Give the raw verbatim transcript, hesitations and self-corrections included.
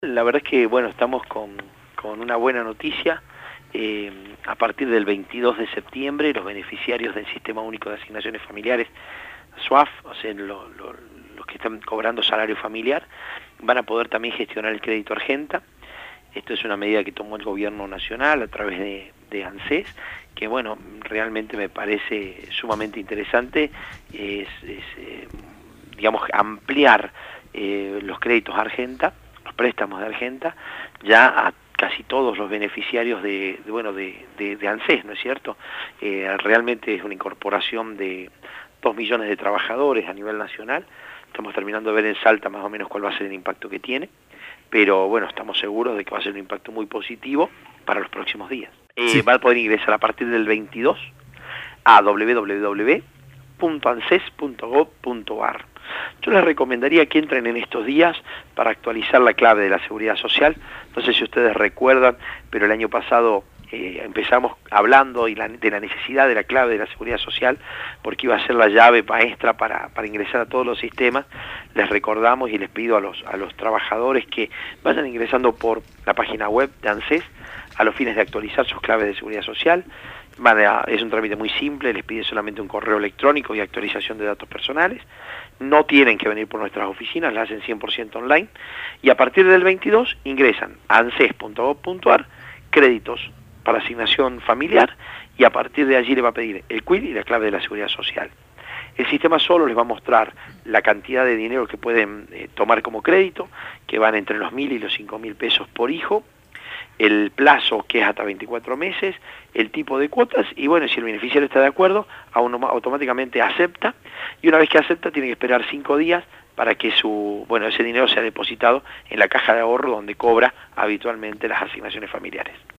La verdad es que, bueno, estamos con, con una buena noticia. Eh, a partir del veintidós de septiembre, los beneficiarios del Sistema Único de Asignaciones Familiares, S U A F, o sea, lo, lo, los que están cobrando salario familiar, van a poder también gestionar el crédito Argenta. Esto es una medida que tomó el gobierno nacional a través de, de ANSES, que, bueno, realmente me parece sumamente interesante. Es, es eh, digamos, ampliar eh, los créditos Argenta, los préstamos de Argenta, ya a casi todos los beneficiarios de, de bueno de, de, de ANSES, ¿no es cierto? Eh, realmente es una incorporación de dos millones de trabajadores a nivel nacional. Estamos terminando de ver en Salta más o menos cuál va a ser el impacto que tiene, pero bueno, estamos seguros de que va a ser un impacto muy positivo para los próximos días. Eh, Sí. va a poder ingresar a partir del veintidós a doble u doble u doble u punto anses punto gob punto ar. Yo les recomendaría que entren en estos días para actualizar la clave de la Seguridad Social. No sé si ustedes recuerdan, pero el año pasado eh, empezamos hablando y la, de la necesidad de la clave de la Seguridad Social, porque iba a ser la llave maestra para, para ingresar a todos los sistemas. Les recordamos y les pido a los, a los trabajadores que vayan ingresando por la página web de ANSES a los fines de actualizar sus claves de Seguridad Social. Es un trámite muy simple, les pide solamente un correo electrónico y actualización de datos personales. No tienen que venir por nuestras oficinas, la hacen cien por ciento online. Y a partir del veintidós ingresan a anses punto gob punto ar, créditos para asignación familiar, y a partir de allí le va a pedir el C U I D y la clave de la Seguridad Social. El sistema solo les va a mostrar la cantidad de dinero que pueden eh, tomar como crédito, que van entre los mil y los cinco mil pesos por hijo, el plazo, que es hasta veinticuatro meses, el tipo de cuotas, y bueno, si el beneficiario está de acuerdo, automáticamente acepta, y una vez que acepta tiene que esperar cinco días para que su, bueno, ese dinero sea depositado en la caja de ahorro donde cobra habitualmente las asignaciones familiares.